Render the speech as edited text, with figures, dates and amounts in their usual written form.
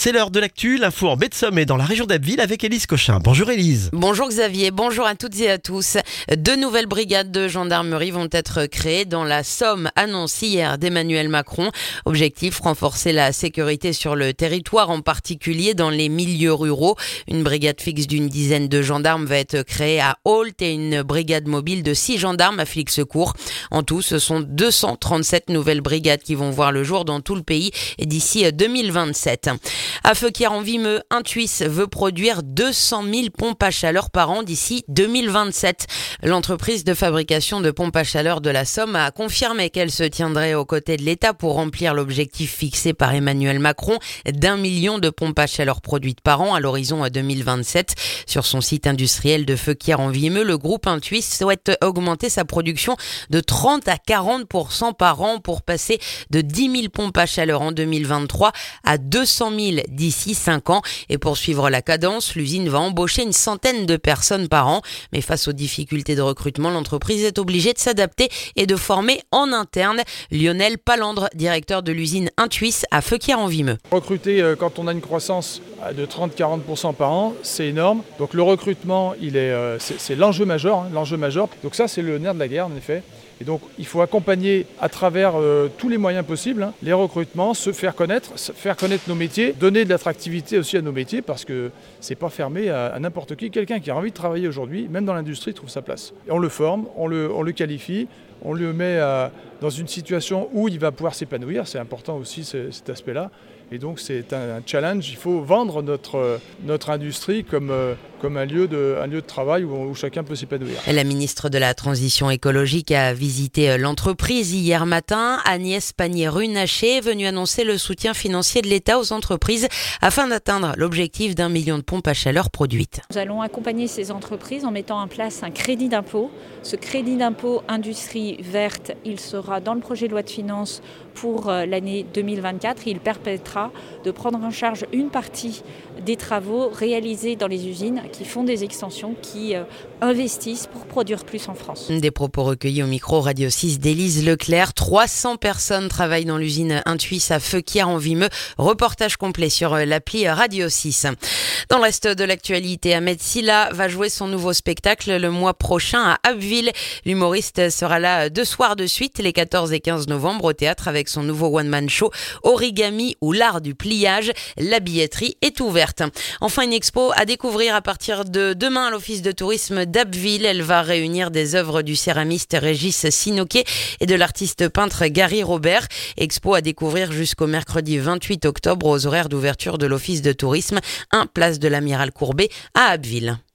C'est l'heure de l'actu, l'info en baie de Somme et dans la région d'Abbeville avec Élise Cochin. Bonjour Élise. Bonjour Xavier, bonjour à toutes et à tous. 2 nouvelles brigades de gendarmerie vont être créées dans la Somme, annonce hier d'Emmanuel Macron. Objectif, renforcer la sécurité sur le territoire, en particulier dans les milieux ruraux. Une brigade fixe d'une dizaine de gendarmes va être créée à Ault et une brigade mobile de 6 gendarmes à Flixecourt. En tout, ce sont 237 nouvelles brigades qui vont voir le jour dans tout le pays d'ici 2027. À Feuquières-en-Vimeux, Intuis veut produire 200 000 pompes à chaleur par an d'ici 2027. L'entreprise de fabrication de pompes à chaleur de la Somme a confirmé qu'elle se tiendrait aux côtés de l'État pour remplir l'objectif fixé par Emmanuel Macron d'1 million de pompes à chaleur produites par an à l'horizon 2027. Sur son site industriel de Feuquières-en-Vimeux, le groupe Intuis souhaite augmenter sa production de 30 à 40% par an pour passer de 10 000 pompes à chaleur en 2023 à 200 000 d'ici 5 ans. Et pour suivre la cadence, l'usine va embaucher une centaine de personnes par an. Mais face aux difficultés de recrutement, l'entreprise est obligée de s'adapter et de former en interne. Lionel Palandre, directeur de l'usine Intuis à Feuquières-en-Vimeux. Recruter quand on a une croissance de 30-40% par an, c'est énorme. Donc le recrutement, c'est l'enjeu majeur, l'enjeu majeur. Donc ça, c'est le nerf de la guerre, en effet. Et donc, il faut accompagner à travers tous les moyens possibles les recrutements, se faire connaître nos métiers, donner de l'attractivité aussi à nos métiers parce que c'est pas fermé à n'importe qui. Quelqu'un qui a envie de travailler aujourd'hui, même dans l'industrie, trouve sa place. Et on le forme, on le qualifie, on le met dans une situation où il va pouvoir s'épanouir. C'est important aussi cet aspect-là. Et donc c'est un challenge, il faut vendre notre industrie comme un lieu de travail où chacun peut s'épanouir. La ministre de la Transition écologique a visité l'entreprise hier matin. Agnès Pannier-Runacher est venue annoncer le soutien financier de l'État aux entreprises afin d'atteindre l'objectif d'1 million de pompes à chaleur produites. Nous allons accompagner ces entreprises en mettant en place un crédit d'impôt. Ce crédit d'impôt industrie verte, il sera dans le projet de loi de finances pour l'année 2024. Il permettra de prendre en charge une partie des travaux réalisés dans les usines qui font des extensions, qui investissent pour produire plus en France. Des propos recueillis au micro Radio 6 d'Élise Leclerc. 300 personnes travaillent dans l'usine Intuis à Feuquières-en-Vimeux. Reportage complet sur l'appli Radio 6. Dans le reste de l'actualité, Ahmed Silla va jouer son nouveau spectacle le mois prochain à Abbeville. L'humoriste sera là 2 soirs de suite, les 14 et 15 novembre, au théâtre avec son nouveau one-man show Origami ou l'art du pliage. La billetterie est ouverte. Enfin, une expo à découvrir à partir de demain à l'Office de tourisme d'Abbeville. Elle va réunir des œuvres du céramiste Régis Sinoquet et de l'artiste peintre Gary Robert. Expo à découvrir jusqu'au mercredi 28 octobre aux horaires d'ouverture de l'Office de tourisme, 1 place de l'Amiral Courbet à Abbeville.